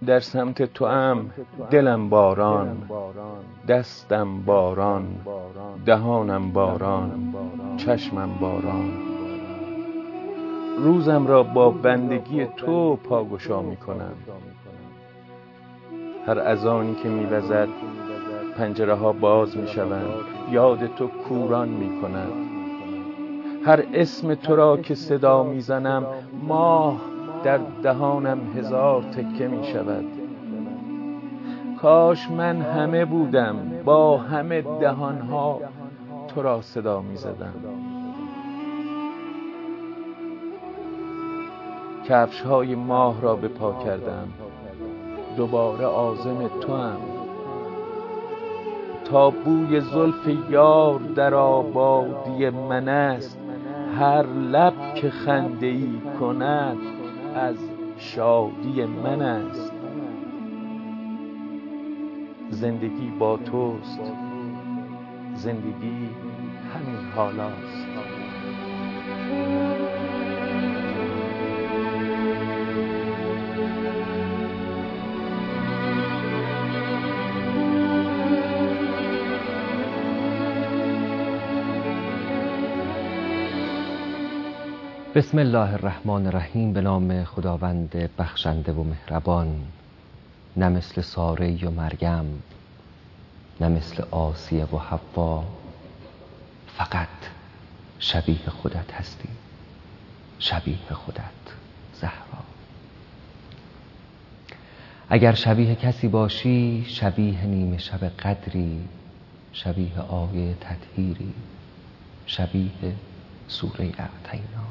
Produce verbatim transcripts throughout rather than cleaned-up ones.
در سمت تو ام دلم باران، دستم باران، دهانم باران، چشمم باران. روزم را با بندگی تو پاگشا می کنم. هر اذانی که می وزد پنجره ها باز می شوند، یاد تو کوران می کند. هر اسم تو را که صدا می زنم ماه در دهانم هزار تکه می شود. کاش من همه بودم با همه دهانها تو را صدا می زدم. کفش های ماه را به پا کردم، دوباره عازم تو ام. تا بوی زلف یار در آبادی من است، هر لب که خنده ای کند از شادی من است. زندگی با توست، زندگی همین حالاست. بسم الله الرحمن الرحیم. به نام خداوند بخشنده و مهربان. نه مثل ساره و مریم، نه مثل آسیه و حوا، فقط شبیه خودت هستی، شبیه خودت زهرا. اگر شبیه کسی باشی، شبیه نیمه شب قدری، شبیه آیه تطهیری، شبیه سوره اعطینا.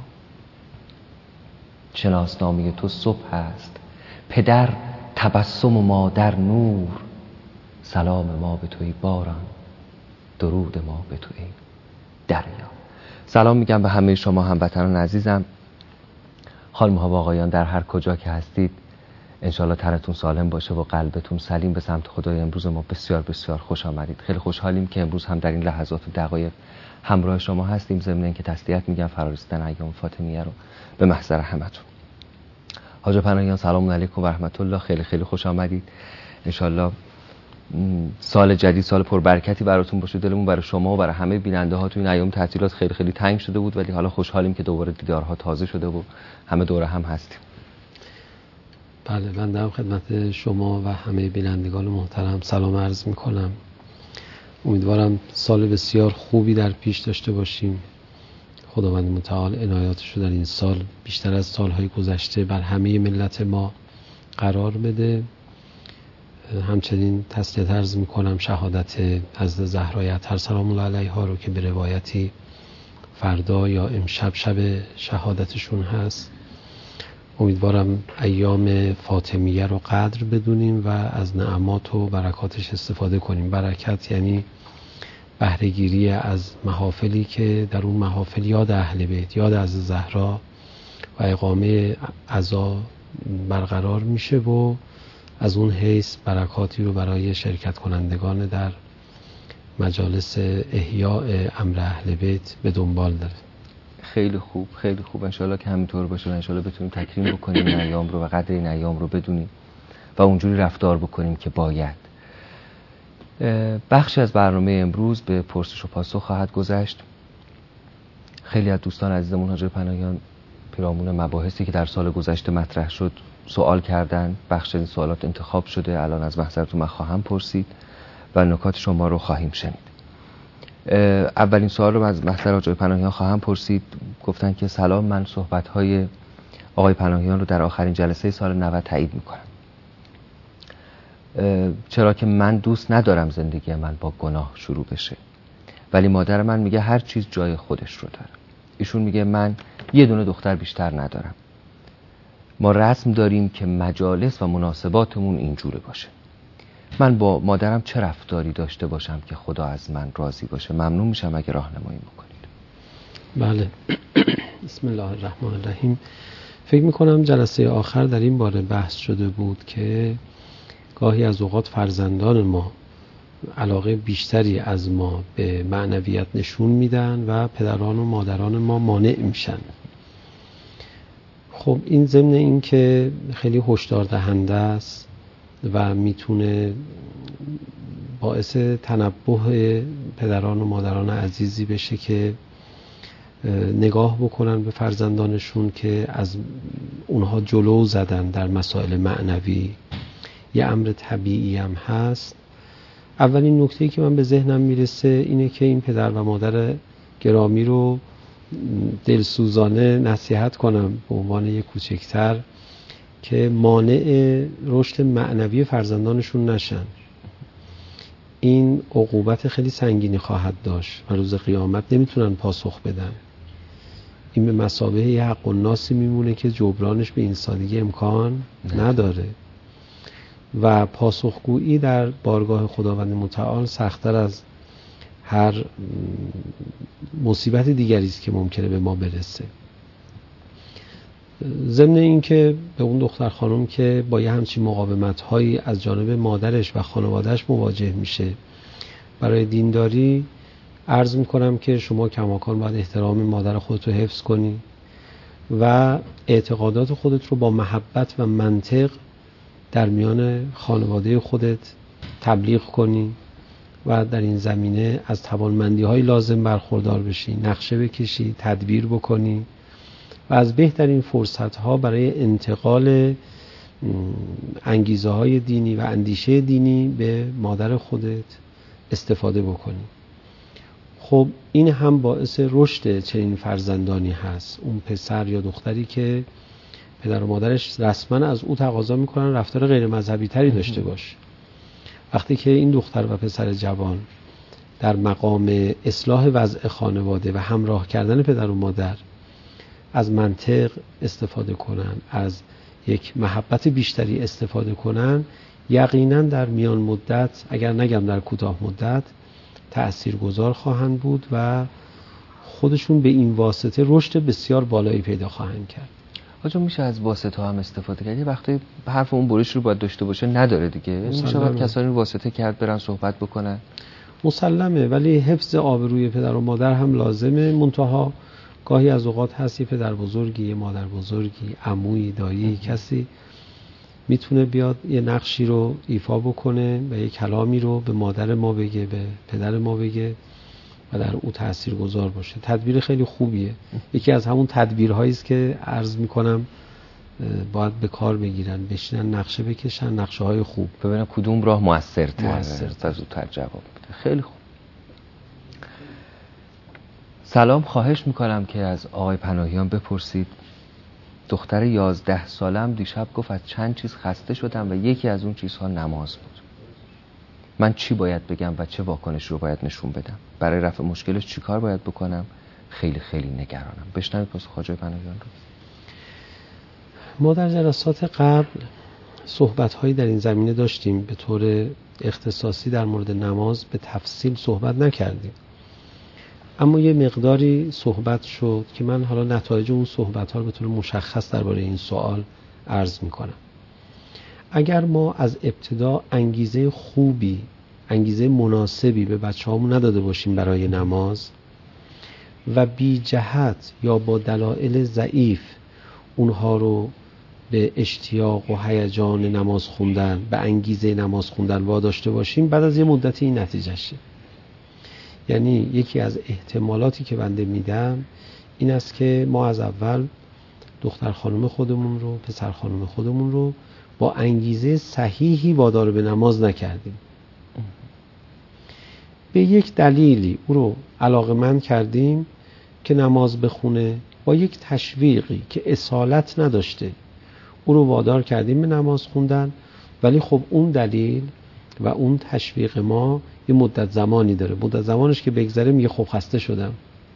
شناسنامه تو صبح است، پدر تبسم و مادر نور. سلام ما به توی باران، درود ما به توی دریا. سلام میگم به همه شما هموطنان عزیزم، خانم ها و آقایان، در هر کجا که هستید. انشالله تنتون سالم باشه و قلبتون سلیم. به سمت خدای امروز ما بسیار بسیار خوش آمدید. خیلی خوشحالیم که امروز هم در این لحظات و دقایق همراه شما هستیم. ضمن اینکه تسلیت میگم فرارسیدن ایام فاطمیه رو به محضر همتون. حاج پناهیان سلام علیکم و رحمت الله. خیلی خیلی خوش آمدید. انشالله سال جدید سال پربرکتی براتون باشه. دلمون برای شما و برای همه بیننده ها تو این ایام تعطیلات خیلی خیلی تنگ شده بود، ولی حالا خوشحالیم که دوباره دیدارها تازه شده و همه دوره هم هستیم. بله، من در خدمت شما و همه بینندگان محترم سلام عرض میکنم. امیدوارم سال بسیار خوبی در پیش داشته باشیم. خداوند متعال عنایاتش رو در این سال بیشتر از سالهای گذشته بر همه ملت ما قرار بده. همچنین تسلیت عرض میکنم شهادت حضرت زهرای اطهر سلام الله علیها رو که به روایتی فردا یا امشب شب شهادتشون هست. امیدوارم ایام فاطمیه رو قدر بدونیم و از نعمات و برکاتش استفاده کنیم. برکت یعنی بهره‌گیری از محافلی که در اون محافل یاد اهل بیت، یاد از زهرا و اقامه عزا برقرار میشه و از اون حیث برکاتی رو برای شرکت کنندگان در مجالس احیاء امر اهل بیت به دنبال داره. خیلی خوب، خیلی خوب. انشالله که همینطور باشه و انشالله بتونیم تکریم بکنیم این ایام رو و قدر این ایام رو بدونیم و اونجوری رفتار بکنیم که باید. بخشی از برنامه امروز به پرسش و پاسخ خواهد گذشت. خیلی از دوستان عزیزمون حاج پناهیان پیرامون مباحثی که در سال گذشته مطرح شد سوال کردن. بخش این سوالات انتخاب شده، الان از محضرتون من خواهم پرسید و نکات شما رو خواهیم شنید. اولین سوال رو از محضر حاج پناهیان خواهم پرسید. گفتن که سلام، من صحبت‌های آقای پناهیان رو در آخرین جلسه سال نود تایید می‌کنم. چرا که من دوست ندارم زندگی من با گناه شروع بشه، ولی مادر من میگه هر چیز جای خودش رو داره. ایشون میگه من یه دونه دختر بیشتر ندارم. ما رسم داریم که مجالس و مناسباتمون اینجوره باشه. من با مادرم چه رفتاری داشته باشم که خدا از من راضی باشه؟ ممنون میشم اگه راهنمایی بکنید. بله. بسم الله الرحمن الرحیم. فکر میکنم جلسه آخر در این باره بحث شده بود که گاهی از اوقات فرزندان ما علاقه بیشتری از ما به معنویت نشون میدن و پدران و مادران ما مانع میشن. خب این ضمن این که خیلی هشدار دهنده است و میتونه باعث تنبه پدران و مادران عزیزی بشه که نگاه بکنن به فرزندانشون که از اونها جلو زدن در مسائل معنوی، یه امر طبیعی هم هست. اولین نکته‌ای که من به ذهنم میرسه اینه که این پدر و مادر گرامی رو دلسوزانه نصیحت کنم به عنوان یک کوچکتر که مانع رشد معنوی فرزندانشون نشن. این عقوبت خیلی سنگینی خواهد داشت و روز قیامت نمیتونن پاسخ بدن. این به مثابه یه حق الناسی میمونه که جبرانش به این سادگی امکان نداره و پاسخگویی در بارگاه خداوند متعال سخت‌تر از هر مصیبت دیگری است که ممکنه به ما برسه. ضمن این که به اون دختر خانم که با یه همچین مقاومت‌هایی از جانب مادرش و خانوادهش مواجه میشه برای دینداری، عرض میکنم که شما کماکان باید احترام مادر خودت رو حفظ کنی و اعتقادات خودت رو با محبت و منطق در میان خانواده خودت تبلیغ کنی و در این زمینه از توانمندی‌های لازم برخوردار بشی، نقشه بکشی، تدبیر بکنی و از بهترین فرصت‌ها برای انتقال انگیزه‌های دینی و اندیشه دینی به مادر خودت استفاده بکنی. خب این هم باعث رشد چنین فرزندانی هست. اون پسر یا دختری که پدر و مادرش رسما از او تقاضا میکنن رفتار غیر مذهبی تری داشته باشه. وقتی که این دختر و پسر جوان در مقام اصلاح وضع خانواده و همراه کردن پدر و مادر از منطق استفاده کنن، از یک محبت بیشتری استفاده کنن، یقینا در میان مدت، اگر نگم در کوتاه مدت، تأثیرگذار خواهند بود و خودشون به این واسطه رشد بسیار بالایی پیدا خواهند کرد. آجا میشه از واسطه هم استفاده کرد؟ یه وقتی حرف اون برش رو باید داشته باشه نداره دیگه. میشه باید کسانی رو واسطه کرد برن صحبت بکنن. مسلمه، ولی حفظ آبروی پدر و مادر هم لازمه. منتها گاهی از اوقات هست یه پدر بزرگی، یه مادر بزرگی، عمویی، دایی، کسی میتونه بیاد یه نقشی رو ایفا بکنه و یه کلامی رو به مادر ما بگه، به پدر ما بگه و در او تأثیر گذار باشه. تدبیر خیلی خوبیه. یکی از همون تدبیرهایی است که عرض میکنم باید به کار بگیرن، بشینن نقشه بکشن، نقشه های خوب، ببینن کدوم راه موثرتره، موثرتر زودتر جواب بده. خیلی خوب. سلام، خواهش میکنم که از آقای پناهیان بپرسید دختر یازده سالم دیشب گفت از چند چیز خسته شدم و یکی از اون چیزها نماز بود. من چی باید بگم و چه واکنش رو باید نشون بدم؟ برای رفع مشکلش چی کار باید بکنم؟ خیلی خیلی نگرانم. بشنوید پاسخ آقای پناهیان رو. ما در جلسات قبل صحبت‌هایی در این زمینه داشتیم. به طور اختصاصی در مورد نماز به تفصیل صحبت نکردیم، اما یه مقداری صحبت شد که من حالا نتایج اون صحبت‌ها رو به طور مشخص درباره این سوال عرض می‌کنم. اگر ما از ابتدا انگیزه خوبی، انگیزه مناسبی به بچه‌هامون نداده باشیم برای نماز و بی جهت یا با دلایل ضعیف اونها رو به اشتیاق و هیجان نماز خوندن، به انگیزه نماز خوندن واداشته باشیم، بعد از یه مدتی این نتیجه شه. یعنی یکی از احتمالاتی که بنده میدم این است که ما از اول دختر خانم خودمون رو، پسر خانم خودمون رو با انگیزه صحیحی وادار به نماز نکردیم. به یک دلیلی او رو علاقه‌مند کردیم که نماز بخونه، با یک تشویقی که اصالت نداشته او رو وادار کردیم به نماز خوندن، ولی خب اون دلیل و اون تشویق ما یه مدت زمانی داره. مدت زمانش که بگذره میگه خب خسته شدم.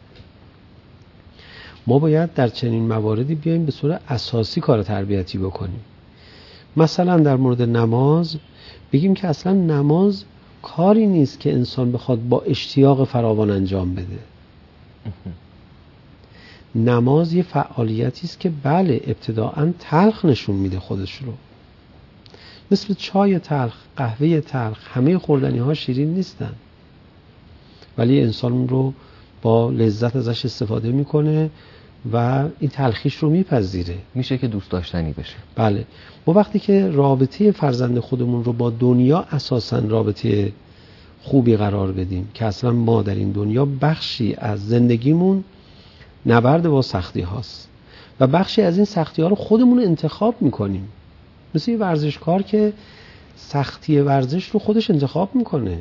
ما باید در چنین مواردی بیایم به صورت اساسی کار تربیتی بکنیم. مثلا در مورد نماز بگیم که اصلا نماز کاری نیست که انسان بخواد با اشتیاق فراوان انجام بده. نماز یه فعالیتی است که بله ابتداعاً تلخ نشون میده خودش رو، مثل چای تلخ، قهوه تلخ، همه خوردنی ها شیرین نیستن، ولی انسان رو با لذت ازش استفاده میکنه و این تلخیش رو میپذیره، میشه که دوست داشتنی بشه. بله. ما وقتی که رابطه فرزند خودمون رو با دنیا اساساً رابطه خوبی قرار بدیم که اصلا ما در این دنیا بخشی از زندگیمون نبرد با سختی هاست و بخشی از این سختی ها رو خودمون انتخاب میکنیم. مثل یه ورزشکار که سختی ورزش رو خودش انتخاب میکنه.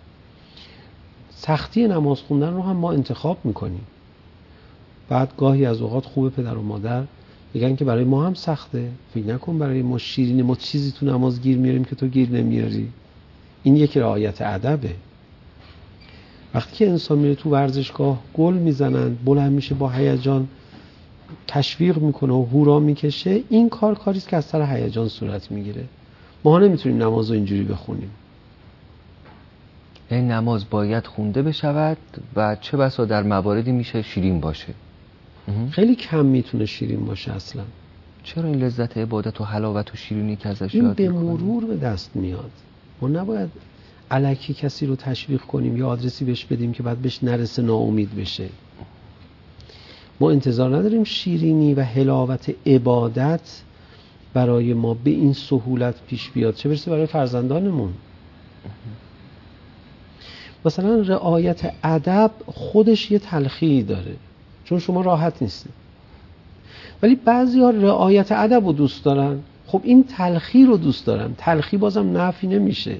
سختی نماز خوندن رو هم ما انتخاب میکنیم. بعد گاهی از اوقات خوب پدر و مادر میگن که برای ما هم سخته، فکر نکن برای ما شیرینه، ما چیزی تو نماز گیر میاریم که تو گیر نمیاری. این یک رعایت ادبه. وقتی که انسان میره تو ورزشگاه گل میزنن، بلند میشه با هیجان تشویق میکنه و هورا میکشه، این کار کاری است که از سر هیجان صورت میگیره. ما نمیتونیم نماز رو اینجوری بخونیم. این نماز باید خونده بشود و چه بسا در مواردی میشه شیرین باشه. خیلی کم میتونه شیرین باشه اصلا. چرا این لذت عبادت و حلاوت و شیرینی که ازش این یاد به میکنیم؟ مرور به دست میاد. ما نباید الکی کسی رو تشویق کنیم یا آدرسی بهش بدیم که بعد بهش نرسه ناامید بشه. ما انتظار نداریم شیرینی و حلاوت عبادت برای ما به این سهولت پیش بیاد، چه برسه برای فرزندانمون. مثلا رعایت ادب خودش یه تلخی داره، چون شما راحت نیستید. ولی بعضی‌ها رعایت ادب رو دوست دارن، خب این تلخی رو دوست دارن. تلخی بازم نفی نمیشه.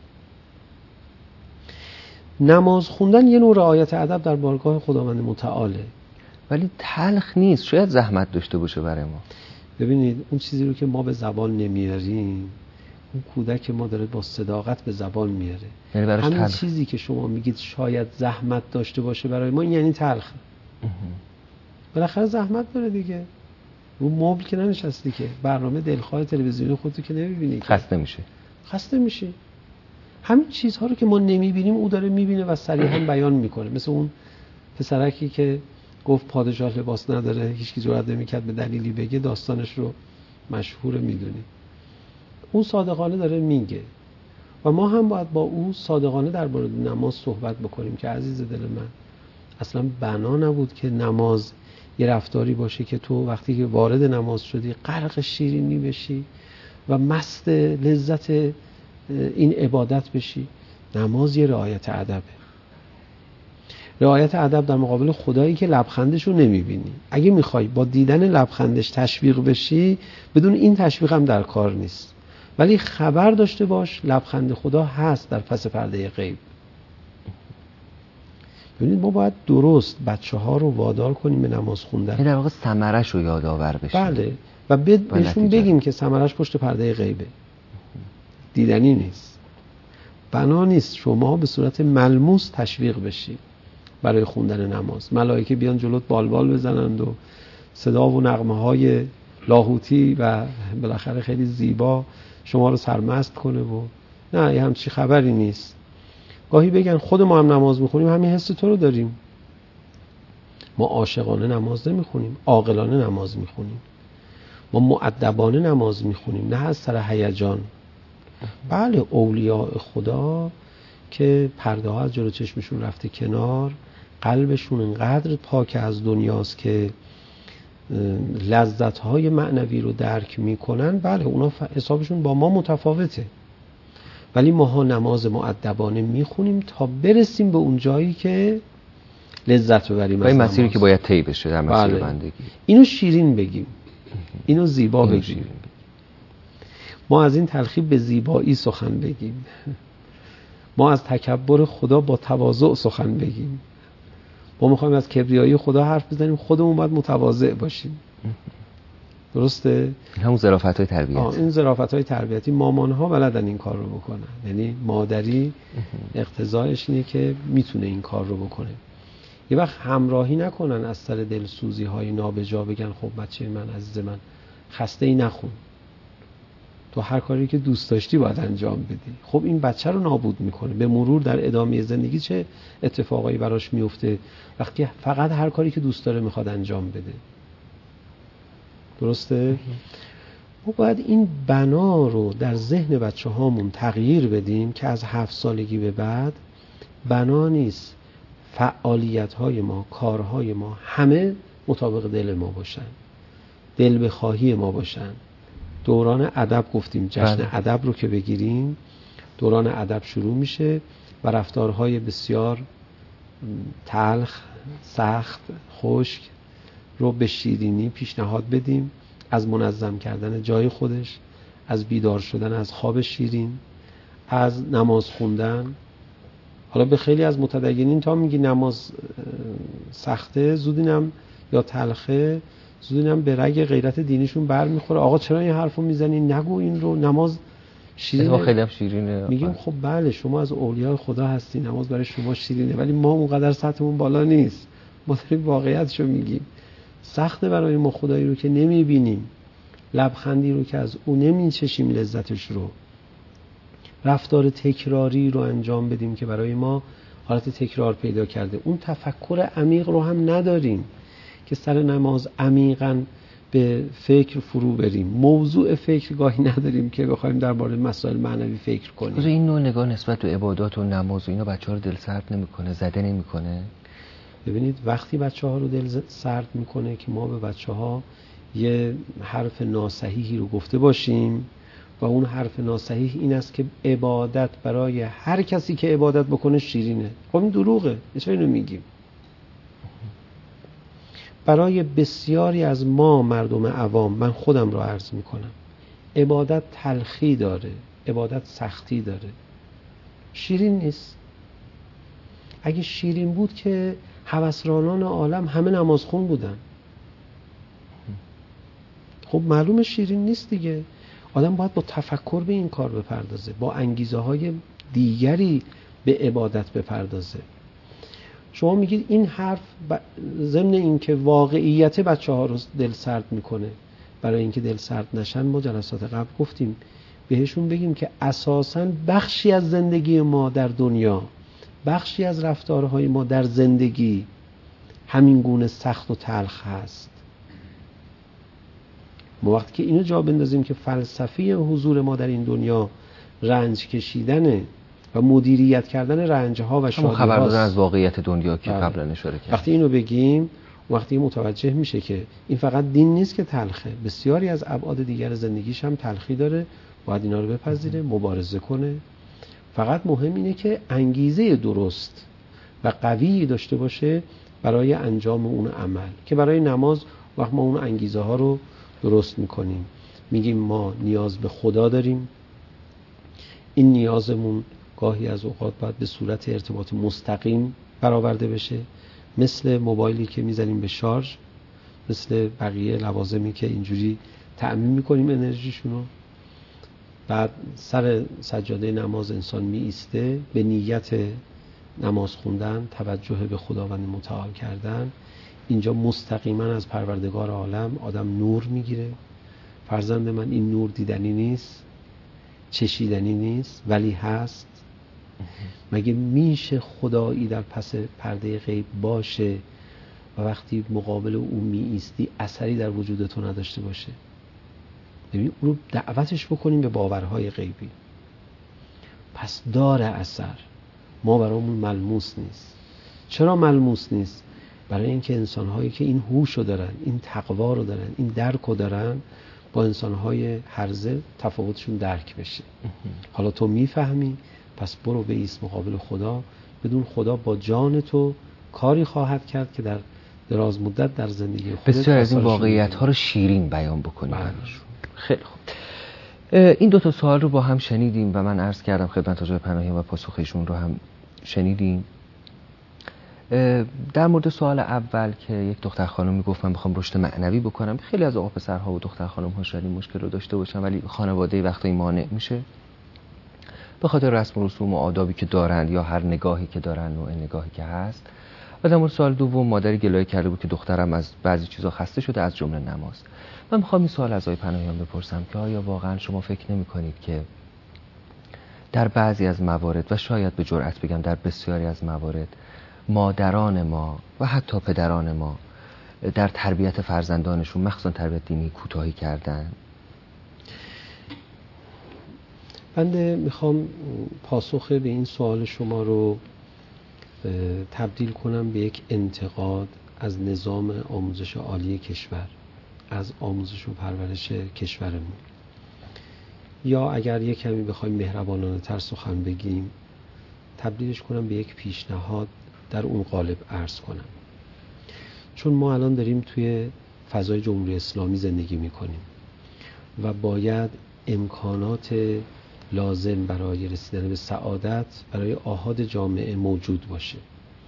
نماز خوندن یه نوع رعایت ادب در بارگاه خداوند متعاله، ولی تلخ نیست، شاید زحمت داشته باشه برای ما. ببینید اون چیزی رو که ما به زبان نمیاریم، اون کودک ما داره با صداقت به زبان میاره. یعنی براش همین تلخ. چیزی که شما میگید شاید زحمت داشته باشه برای ما، این یعنی تلخ. بالاخره زحمت داره دیگه. رو مبل که ننشستی که برنامه دلخواه تلویزیونی خودتو که نمیبینی، خسته میشه. خسته میشی. همین چیزها رو که ما نمیبینیم او داره میبینه و صریحا بیان میکنه. مثل اون پسرکی که گفت پادشاه لباس نداره، هیچکی جرئت نمیکرد به دلیلی بگه، داستانش رو مشهور میدونی. اون صادقانه داره میگه و ما هم باید با او صادقانه درباره نماز صحبت بکنیم که عزیز دل من، اصلا بنا نبود که نماز یه رفتاری باشه که تو وقتی که وارد نماز شدی غرق شیرینی بشی و مست لذت این عبادت بشی. نماز یه رعایت ادبه. رعایت ادب در مقابل خدایی که لبخندش رو نمیبینی. اگه میخوای با دیدن لبخندش تشویق بشی، بدون این تشویق هم در کار نیست. ولی خبر داشته باش لبخند خدا هست در پس پرده غیب. ببینید ما باید درست بچه ها رو وادار کنیم به نماز خوندن. این در واقع ثمرش رو یادآور بشیم. بله. و بهشون بگیم که ثمرش پشت پرده غیبه، دیدنی نیست. بنا نیست شما به صورت ملموس تشویق بشید برای خوندن نماز. ملائکه بیان جلوت بالبال بزنند و صدا و نغمه های لاهوتی و بالاخره خیلی زیبا شما رو سرمست کنه و نه، یه همچی خبری نیست. گاهی بگن خود ما هم نماز میخونیم، همین حس تو رو داریم. ما عاشقانه نماز نمیخونیم، عاقلانه نماز میخونیم. ما مؤدبانه نماز میخونیم، نه از سر هیجان. بله اولیاء خدا که پرده ها از جلو چشمشون رفته کنار، قلبشون انقدر پاک از دنیاست که لذت های معنوی رو درک میکنن، بله اونا حسابشون با ما متفاوته. ولی ماها نماز مؤدبانه میخونیم تا برسیم به اون جایی که لذت ببریم از این نماز. مسیری که باید طی بشه در مسیر بله. بندگی. اینو شیرین بگیم، اینو زیبا اینو بگیم. شیرین بگیم. ما از این تلخی به زیبایی سخن بگیم. ما از تکبر خدا با تواضع سخن بگیم. ما میخوایم از کبریایی خدا حرف بزنیم، خودمون باید متواضع باشیم. درسته؟ این همون ظرافت‌های تربیتی. این ظرافت‌های تربیتی مامان‌ها بلدن این کار رو بکنن. یعنی مادری اقتضایش اینه که میتونه این کار رو بکنه. یه وقت همراهی نکنن از سر دلسوزی‌های نابجا، بگن خب بچه من عزیز من خسته‌ای نخون، تو هر کاری که دوست داشتی باید انجام بدی. خب این بچه رو نابود میکنه. به مرور در ادامه زندگی چه اتفاقایی براش میفته وقتی فقط هر کاری که دوست داره میخواد انجام بده. درسته؟ ما باید این بنا رو در ذهن بچه هامون تغییر بدیم که از هفت سالگی به بعد بنا نیست فعالیت های ما، کارهای ما همه مطابق دل ما باشن، دل بخواهی ما باشن. دوران ادب گفتیم، جشن ادب رو که بگیریم، دوران ادب شروع میشه و رفتارهای بسیار تلخ، سخت، خشک رو به شیرینی پیشنهاد بدیم، از منظم کردن جای خودش، از بیدار شدن از خواب شیرین، از نماز خوندن. حالا به خیلی از متدینین تا میگی نماز سخته، زودینم یا تلخه، زودینم به رگ غیرت دینیشون بر میخوره. آقا چرا این حرفو میزنی؟ نگو این رو، نماز شیرینه. خیلی هم شیرینه. میگیم خب بله شما از اولیاء خدا هستی، نماز برای شما شیرینه، ولی ما اونقدر سطحمون بالا نیست، ما داریم واقعیتشو میگیم. سخته برای ما خدایی رو که نمیبینیم، لبخندی رو که از اون نمیچشیم لذتش رو، رفتار تکراری رو انجام بدیم که برای ما حالت تکرار پیدا کرده، اون تفکر عمیق رو هم نداریم که سر نماز عمیقاً به فکر فرو بریم، موضوع فکر گاهی نداریم که بخوایم درباره مسائل معنوی فکر کنیم. این نوع نگاه نسبت به عبادات و نماز و اینا بچه‌ها رو دل سرد نمیکنه، زده نمیکنه؟ ببینید وقتی بچه‌ها رو دل سرد میکنه که ما به بچه‌ها یه حرف ناصحیحی رو گفته باشیم و اون حرف ناصحیح این است که عبادت برای هر کسی که عبادت بکنه شیرینه. خب این دروغه، چرا اینو میگیم؟ برای بسیاری از ما مردم عوام، من خودم رو عرض میکنم، عبادت تلخی داره، عبادت سختی داره، شیرین نیست. اگه شیرین بود که هوسرانان عالم همه نمازخون بودن. خب معلومه شیرین نیست دیگه. آدم باید با تفکر به این کار بپردازه، با انگیزه های دیگری به عبادت بپردازه. شما میگید این حرف ب... ضمن این که واقعیت بچه ها رو دل سرد میکنه، برای اینکه دل سرد نشن ما جلسات قبل گفتیم بهشون بگیم که اساساً بخشی از زندگی ما در دنیا، بخشی از رفتارهای ما در زندگی همین گونه سخت و تلخ هست. ما وقتی که اینو جا بندازیم که فلسفه حضور ما در این دنیا رنج کشیدنه و مدیریت کردن رنجها و شادی‌ها، خبر دادن از واقعیت دنیا که قبلا اشاره کردیم، وقتی اینو بگیم وقتی متوجه میشه که این فقط دین نیست که تلخه، بسیاری از ابعاد دیگر زندگیش هم تلخی داره، باید اینا رو بپذیره، مبارزه کنه. فقط مهم اینه که انگیزه درست و قوی داشته باشه برای انجام اون عمل، که برای نماز وقت ما اون انگیزه ها رو درست میکنیم، میگیم ما نیاز به خدا داریم، این نیازمون گاهی از اوقات باید به صورت ارتباط مستقیم برآورده بشه، مثل موبایلی که میزنیم به شارژ، مثل بقیه لوازمی که اینجوری تأمین میکنیم انرژیشونو. بعد سر سجاده نماز انسان می ایسته به نیت نماز خوندن، توجه به خداوند متعال کردن. اینجا مستقیما از پروردگار عالم آدم نور میگیره. فرزند من این نور دیدنی نیست، چشیدنی نیست، ولی هست. مگه میشه خدایی در پس پرده غیب باشه و وقتی مقابل او می ایستی اثری در وجود تو نداشته باشه؟ ببین اون رو دعوتش بکنیم به باورهای غیبی. پس داره اثر، ما برامون ملموس نیست. چرا ملموس نیست؟ برای اینکه انسانهایی که این هوش رو دارن، این تقوا رو دارن، این درک رو دارن، با انسانهای هرزه تفاوتشون درک بشه. حالا تو میفهمی، پس برو به ایست مقابل خدا. بدون خدا با جان تو کاری خواهد کرد که در دراز مدت در زندگی خودت بسیار از این واقعیت ها رو شیرین بیان بکنیم. خیلی خوب. این دو تا سوال رو با هم شنیدیم و من عرض کردم خدمت آقای پناهیان و پاسخشون رو هم شنیدیم. در مورد سوال اول که یک دختر خانم میگفت من بخوام رشد معنوی بکنم، خیلی از آقا پسرها و دختر خانم ها شاید این مشکل رو داشته باشن ولی خانواده وقتی مانع میشه به خاطر رسم و رسوم و آدابی که دارند یا هر نگاهی که دارن، نوع نگاهی که هست. و در مورد سوال دوم مادری گلایه کرده بود که دخترم از بعضی چیزا خسته شده، از جمله نماز. من میخوام این سوال از آقای پناهیان بپرسم که آیا واقعا شما فکر نمی کنید که در بعضی از موارد و شاید به جرئت بگم در بسیاری از موارد مادران ما و حتی پدران ما در تربیت فرزندانشون مخصوصا تربیت دینی کوتاهی کردن؟ بنده میخوام پاسخ به این سوال شما رو تبدیل کنم به یک انتقاد از نظام آموزش عالی کشور، از آموزش و پرورش کشورمون. یا اگر یک کمی بخوایم مهربانانه تر سخن بگیم، تبدیلش کنم به یک پیشنهاد در اون قالب عرض کنم. چون ما الان داریم توی فضای جمهوری اسلامی زندگی میکنیم و باید امکانات لازم برای رسیدن به سعادت برای آحاد جامعه موجود باشه.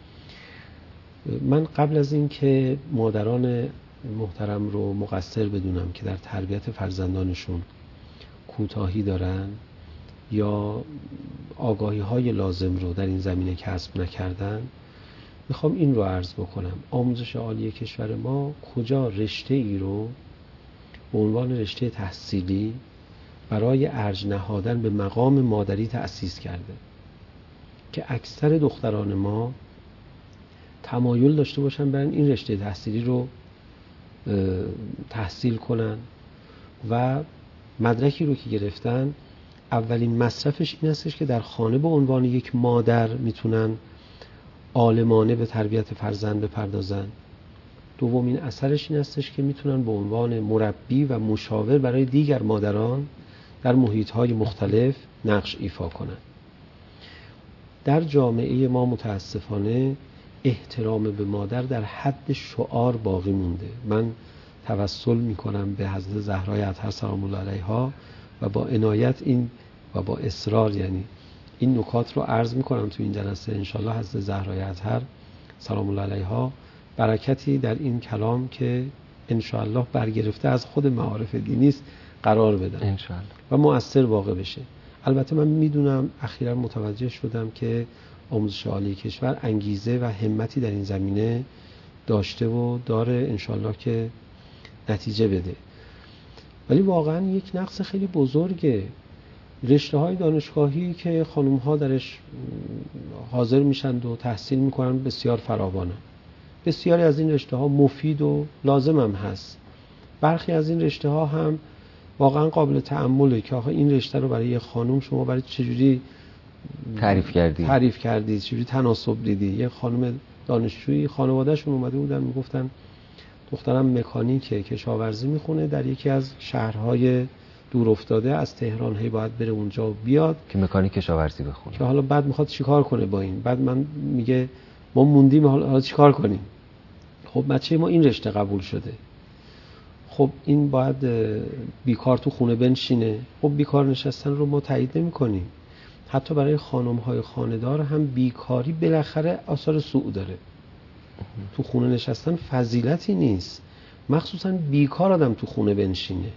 من قبل از این که مادران محترم رو مقصر بدونم که در تربیت فرزندانشون کوتاهی دارن یا آگاهی های لازم رو در این زمینه کسب نکردن، میخوام این رو عرض بکنم: آموزش عالی کشور ما کجا رشته ای رو به عنوان رشته تحصیلی برای ارج نهادن به مقام مادری تأسیس کرده که اکثر دختران ما تمایل داشته باشن برن این رشته تحصیلی رو تحصیل کنن و مدرکی رو که گرفتن اولین مصرفش این هستش که در خانه به عنوان یک مادر میتونن عالمانه به تربیت فرزند بپردازن. دومین اثرش این هستش که میتونن به عنوان مربی و مشاور برای دیگر مادران در محیط‌های مختلف نقش ایفا کنن. در جامعه ما متاسفانه احترام به مادر در حد شعار باقی مونده. من توسل میکنم به حضرت زهرای اطهر سلام الله علیها و با عنایت این و با اصرار یعنی این نکات رو عرض میکنم تو این جلسه. انشالله حضرت زهرای اطهر سلام الله علیها برکتی در این کلام که انشالله برگرفته از خود معارف دینی است قرار بدن انشالله و مؤثر واقع بشه. البته من میدونم اخیراً متوجه شدم که آموزش عالی کشور انگیزه و همتی در این زمینه داشته و داره انشالله که نتیجه بده، ولی واقعا یک نقص خیلی بزرگه. رشته های دانشگاهی که خانم ها درش حاضر میشن و تحصیل میکنن بسیار فراوانه. بسیاری از این رشته ها مفید و لازم هم هست. برخی از این رشته ها هم واقعا قابل تأمله که آخه این رشته رو برای یه خانم شما برای چجوری تعریف کردی تعریف کردی چجوری تناسب دیدی. یه خانم دانشجویی خانواده‌شون اومده بودن میگفتن دخترم مکانیکه، کشاورزی میخونه در یکی از شهرهای دور افتاده از تهران، هی باید بره اونجا بیاد که مکانیک کشاورزی بخونه، که حالا بعد میخواد چیکار کنه با این. بعد من میگه ما موندیم حالا چیکار کنیم. خب بچه ما این رشته قبول شده، خب این باید بیکار تو خونه بنشینه. خب بیکار نشستن رو ما تایید نمی‌کنیم. حتی برای خانم‌های خانه‌دار هم بیکاری بالاخره آثار سوء داره. تو خونه نشستن فضیلتی نیست، مخصوصا بیکار آدم تو خونه بنشینه.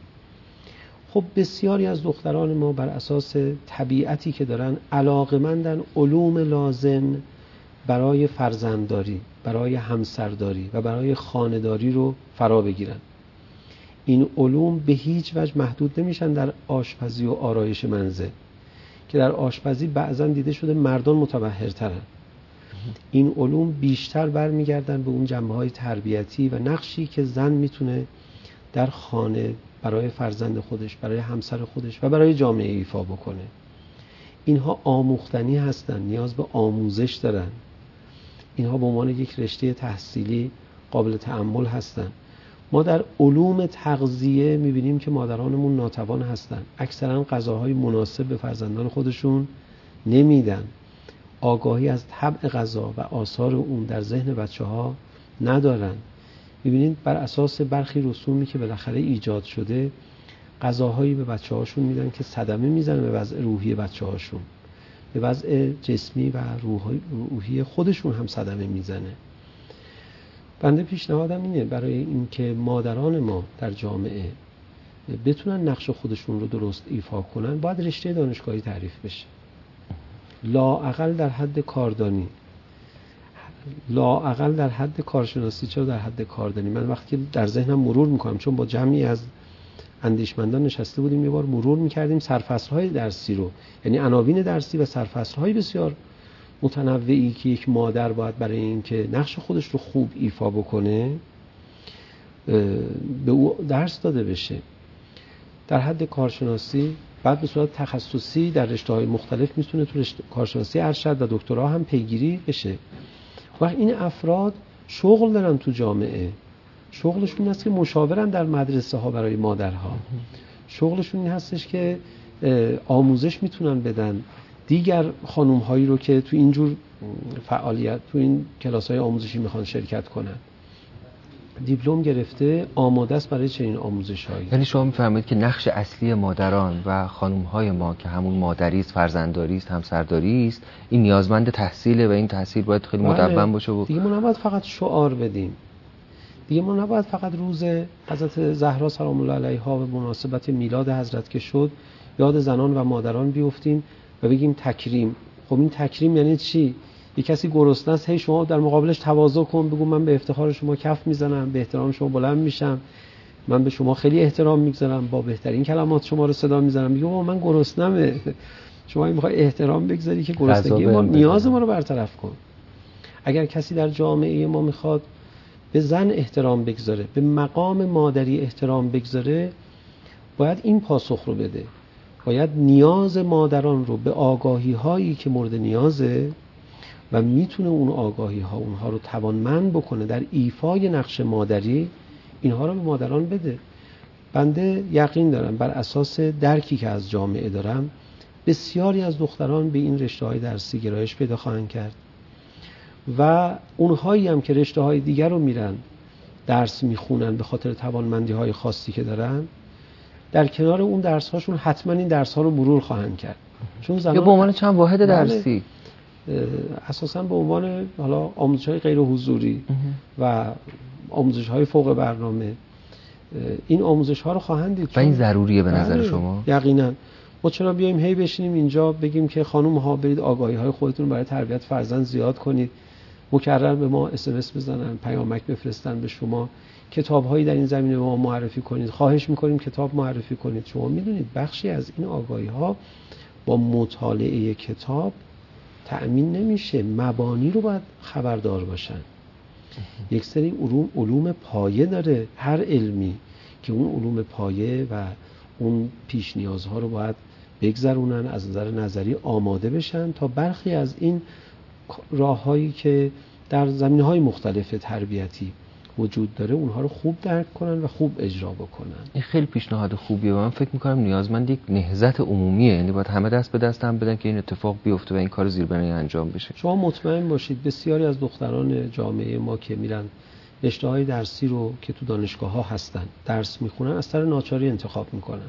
خب بسیاری از دختران ما بر اساس طبیعتی که دارن علاقه‌مندن علوم لازم برای فرزندداری، برای همسرداری و برای خانه‌داری رو فرا بگیرن. این علوم به هیچ وجه محدود نمیشن در آشپزی و آرایش منزل که در آشپزی بعضا دیده شده مردان متبحرترن. این علوم بیشتر برمیگردن به اون جنبه‌های تربیتی و نقشی که زن میتونه در خانه برای فرزند خودش، برای همسر خودش و برای جامعه ایفا بکنه. اینها آموختنی هستن، نیاز به آموزش دارن. اینها به عنوان یک رشته تحصیلی قابل تأمل هستن. ما در علوم تغذیه میبینیم که مادرانمون ناتوان هستن، اکثرا غذاهای مناسب به فرزندان خودشون نمیدن، آگاهی از طبع غذا و آثار اون در ذهن بچه ها ندارن. میبینید بر اساس برخی رسومی که بالاخره ایجاد شده غذاهایی به بچه هاشون میدن که صدمه میزنه به وضع روحی بچه هاشون، به وضع جسمی و روحی خودشون هم صدمه میزنه. بنده پیشنهادم اینه برای اینکه مادران ما در جامعه بتونن نقش خودشون رو درست ایفا کنن، باید رشته دانشگاهی تعریف بشه، لااقل در حد کاردانی، لااقل در حد کارشناسی. چرا در حد کاردانی؟ من وقتی در ذهنم مرور میکنم، چون با جمعی از اندیشمندان نشسته بودیم، یه بار مرور میکردیم سرفصل‌های درسی رو، یعنی عناوین درسی و سرفصل‌های بسیار متنوعی که یک مادر باید برای اینکه نقش خودش رو خوب ایفا بکنه به او درس داده بشه. در حد کارشناسی بعد به صورت تخصصی در رشته‌های مختلف میتونه تو رشته کارشناسی ارشد و دکترا هم پیگیری بشه. و این افراد شغل دارن تو جامعه، شغلشون این هست که مشاورن در مدرسه ها برای مادرها، شغلشون این هستش که آموزش میتونن بدن دیگر خانم هایی رو که تو اینجور فعالیت تو این کلاس های آموزشی میخوان شرکت کنن. دیپلم گرفته، آماده است برای چنین آموزش هایی. یعنی شما میفرمایید که نقش اصلی مادران و خانم های ما که همون مادری است، فرزندداری است، همسرداری است، این نیازمند تحصیله و این تحصیل باید خیلی مدون باشه. و دیگه ما نباید فقط شعار بدیم، دیگه ما نباید فقط روز حضرت زهرا سلام الله علیها و مناسبت میلاد حضرت که شد یاد زنان و مادران بیفتیم و بگیم تکریم. خب این تکریم یعنی چی؟ یک کسی گرسنه است، هی شما در مقابلش تواضع کن، بگو من به افتخار شما کف میزنم، به احترام شما بلند میشم، من به شما خیلی احترام میگذارم، با بهترین کلمات شما رو صدا میزنم. میگم من گرسنمه، شما میخوای احترام بگذاری که گرسنگی ما نیاز ما رو برطرف کن. اگر کسی در جامعه ما میخواد به زن احترام بگذاره، به مقام مادری احترام بگذاره، باید این پاسخ رو بده، باید نیاز مادران رو به آگاهی هایی که مورد نیازه و میتونه اون آگاهی ها اونها رو توانمند بکنه در ایفای نقش مادری، اینها رو به مادران بده. بنده یقین دارم بر اساس درکی که از جامعه دارم بسیاری از دختران به این رشته های درسی گرایش پیدا خواهند کرد و اونهایی هم که رشته های دیگر رو میرن درس میخونن به خاطر توانمندی های خاصی که دارن، در کنار اون درس هاشون حتما این درس ها رو مرور خواهند کرد. چون زمان یا به عنوان چند واحد درسی اساساً به عنوان حالا آموزش‌های غیر حضوری و آموزش‌های فوق برنامه، این آموزش‌ها رو خواهند دید. و این ضروریه به نظر شما؟ یقینا. ما چرا بیایم هی بشینیم اینجا بگیم که خانم‌ها برید آگاهی‌های خودتون برای تربیت فرزند زیاد کنید، مکرر به ما اس ام اس بزنن، پیامک بفرستن به شما، کتاب‌هایی در این زمینه به ما معرفی کنید، خواهش می‌کنیم کتاب معرفی کنید. شما می‌دونید بخشی از این آگاهی‌ها با مطالعه کتاب تأمین نمیشه، مبانی رو باید خبردار باشن. یک سری علوم علوم پایه داره هر علمی که اون علوم پایه و اون پیش نیازها رو باید بگذرونن، از نظر نظری آماده بشن تا برخی از این راههایی که در زمینه‌های مختلف تربیتی وجود داره اونها رو خوب درک کنن و خوب اجرا بکنن. این خیلی پیشنهاد خوبیه و من فکر می‌کنم نیازمند یک نهضت عمومیه، یعنی باید همه دست به دست هم بدن که این اتفاق بیفته و این کار زیربنایی انجام بشه. شما مطمئن باشید بسیاری از دختران جامعه ما که میرن رشته‌های درسی رو که تو دانشگاه‌ها هستن درس میخونن از سر ناچاری انتخاب میکنن.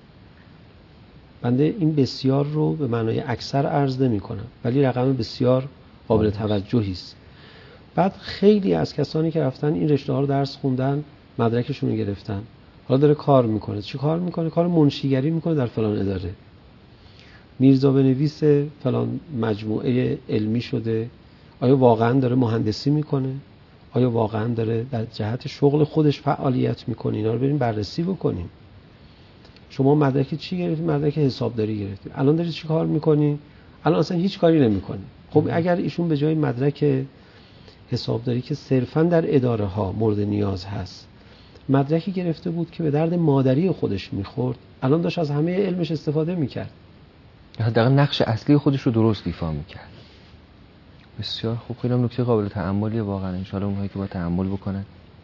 بنده این بسیار رو به معنای اکثر عرض نمی‌کنم، ولی رقم بسیار قابل توجهی است. بعد خیلی از کسانی که رفتن این رشته ها رو درس خوندن مدرکشون رو گرفتن، حالا داره کار میکنه. چی کار میکنه؟ کار منشیگری میکنه در فلان اداره، میرزا بنویس فلان مجموعه علمی شده. آیا واقعا داره مهندسی میکنه؟ آیا واقعا داره در جهت شغل خودش فعالیت میکنه؟ اینا رو بریم بررسی بکنیم. شما مدرک چی گرفتید؟ مدرک حسابداری گرفتید. الان داری چی کار میکنی؟ الان اصلا هیچ کاری نمیکنی. خب اگر ایشون به جای مدرک حسابداری که صرفاً در اداره ها مورد نیاز هست مدرکی گرفته بود که به درد مادری خودش میخورد، الان داشت از همه علمش استفاده میکرد، حداقل نقش اصلی خودش رو درست ایفا میکرد. بسیار خوب. خیلی نکته قابل تأملیه واقعا. ان شاءالله اونهایی که با تأمل بکنن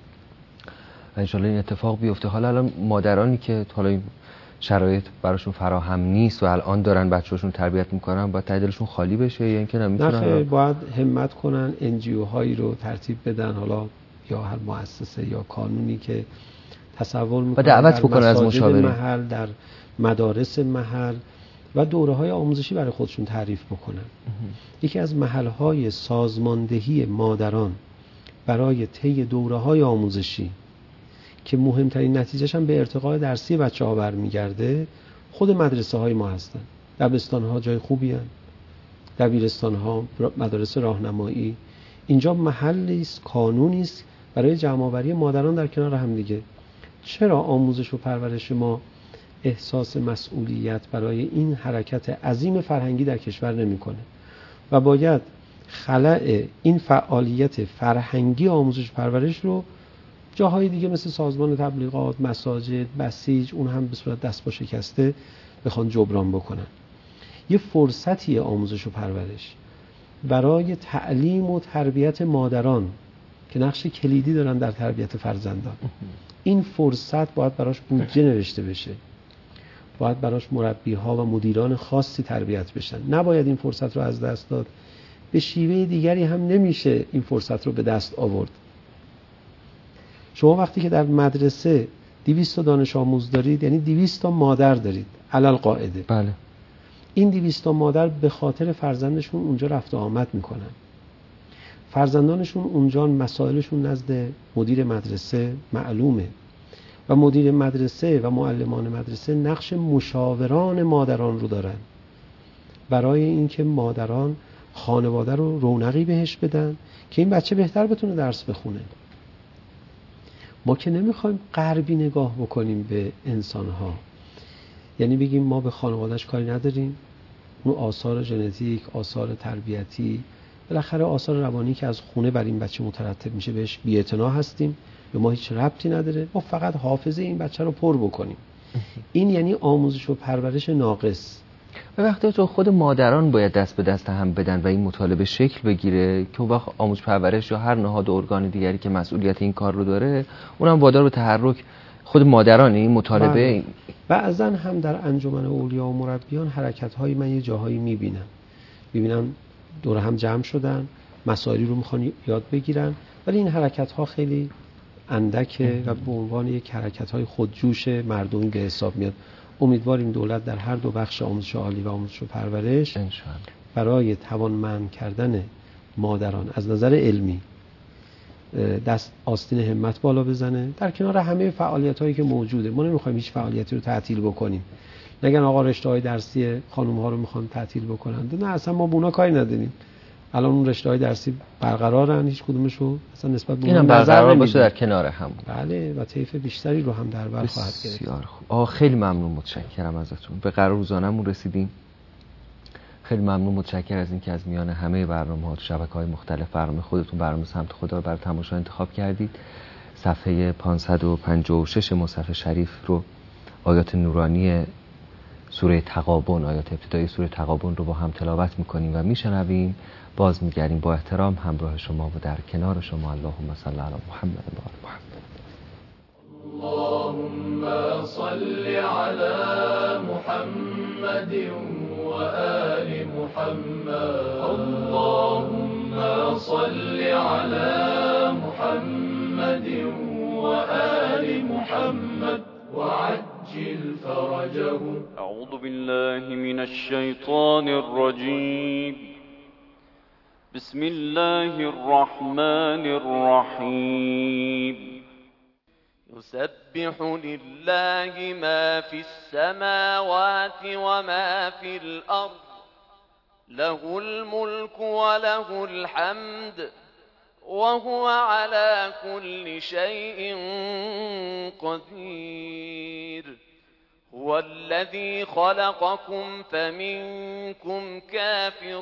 و ان شاءالله این اتفاق بیفته. حالا الان مادرانی که حالا این شرایط براشون فراهم نیست و الان دارن بچه‌هاشون تربیت میکنن، باید ته دلشون خالی بشه یا اینکه نمیتونن؟ نه، باید همت کنن، ان جی او هایی رو ترتیب بدن، حالا یا هر مؤسسه یا کانونی که تصور میکنن، و دعوت بکنن از مشاورین محل، در مدارس محل و دوره‌های آموزشی برای خودشون تعریف بکنن. یکی از محل‌های سازماندهی مادران برای طی دوره‌های آموزشی که مهمترین نتیجهش هم به ارتقاء درسی بچه‌ها برمیگرده، خود مدرسه های ما هستن. دبستان ها جای خوبی هستن، دبیرستان ها، مدارس راهنمایی. اینجا محلی است، کانونی است برای جمع‌آوری مادران در کنار هم دیگه. چرا آموزش و پرورش ما احساس مسئولیت برای این حرکت عظیم فرهنگی در کشور نمی‌کنه و باید خلأ این فعالیت فرهنگی آموزش و پرورش رو جاهای دیگه مثل سازمان تبلیغات، مساجد، بسیج، اون هم به صورت دست با شکسته بخوان جبران بکنن. یه فرصتی آموزش و پرورش برای تعلیم و تربیت مادران که نقش کلیدی دارن در تربیت فرزندان. این فرصت باید براش بودجه نوشته بشه، باید براش مربی‌ها و مدیران خاصی تربیت بشن. نباید این فرصت رو از دست داد. به شیوه دیگری هم نمیشه این فرصت رو به دست آورد. شما وقتی که در مدرسه دویست تا دانش آموز دارید، یعنی دویست تا مادر دارید علل قاعده. بله. این دویست تا مادر به خاطر فرزندشون اونجا رفت و آمد میکنن. فرزندانشون اونجا مسائلشون نزد مدیر مدرسه معلومه و مدیر مدرسه و معلمان مدرسه نقش مشاوران مادران رو دارن برای اینکه مادران خانواده رو رونقی بهش بدن که این بچه بهتر بتونه درس بخونه. ما که نمیخوایم غربی نگاه بکنیم به انسانها، یعنی بگیم ما به خانوادهش کاری نداریم، اون آثار ژنتیک، آثار تربیتی، بالاخره آثار روانی که از خونه بر این بچه مترتب میشه بهش بی‌اعتنا هستیم، به ما هیچ ربطی نداره، ما فقط حافظه این بچه رو پر بکنیم. این یعنی آموزش و پرورش ناقص. و وقتی تو خود مادران باید دست به دست هم بدن و این مطالبه شکل بگیره که وقت آموزش پرورش یا هر نهاد و ارگان دیگری که مسئولیت این کار رو داره اونم وادار به تحرک خود مادران این مطالبه. بعضا هم در انجمن اولیا و مربیان حرکت‌های من یه جاهایی میبینم میبینم دور هم جمع شدن، مسائلی رو میخوان یاد بگیرن، ولی این حرکت‌ها خیلی اندکه و به عنوان یک حرکت‌های خودجوش مردمی به حساب میاد. امیدواریم دولت در هر دو بخش آموزش عالی و آموزش و پرورش برای توانمند کردن مادران از نظر علمی دست آستین همت بالا بزنه، در کنار همه فعالیت‌هایی که موجوده. ما نمی‌خوایم هیچ فعالیتی رو تعطیل بکنیم. نگن آقا رشته‌های درسی خانم‌ها رو می‌خوان تعطیل بکنن. نه، اصلا ما به اونا کاری نداریم. الان اون رشته‌های درسی برقرارن، هیچ کدومش رو اصلا نسبت به اون برقرار باشه در کنار هم. بله، و طیف بیشتری رو هم در بر خواهد گرفت. بسیار خوب. آقا خیلی ممنون، متشکرم ازتون. به قرار روزانه‌مون رسیدیم. خیلی ممنون، متشکرم از اینکه از میان همه برنامه‌ها تو شبکه‌های مختلف برنامه خودتون برنامه سمت خدا رو برای تماشا انتخاب کردید. صفحه پانصد و پنجاه و شش مصحف شریف رو آیات نورانی سوره تغابن، آیات ابتدایی سوره تغابن رو با هم تلاوت می‌کنیم و میشنویم. باز می‌گردیم با احترام همراه شما و در کنار شما. اللهم صل علی محمد و آل محمد. اللهم صل علی محمد و آل محمد. اللهم صل علی محمد و آل محمد وعجل فرجه. أعوذ بالله من الشيطان الرجيم. بسم الله الرحمن الرحيم. يسبح لله ما في السماوات وما في الأرض، له الملك وله الحمد وهو على كل شيء قدير. هو الذي خلقكم فمنكم كافر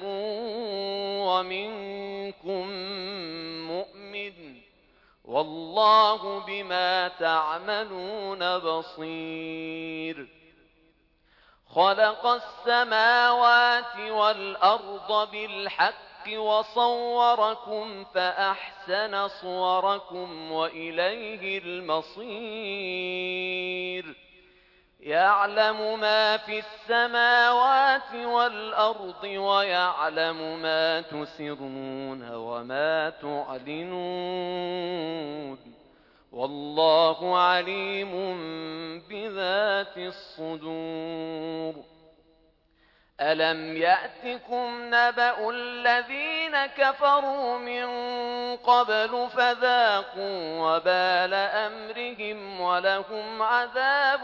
ومنكم مؤمن والله بما تعملون بصير. خلق السماوات والأرض بالحق وصوركم فأحسن صوركم وإليه المصير. يعلم ما في السماوات والأرض ويعلم ما تسرون وما تعلنون والله عليم بذات الصدور. ألم يأتكم نبأ الذين كفروا من قبل فذاقوا وبال أمرهم ولهم عذاب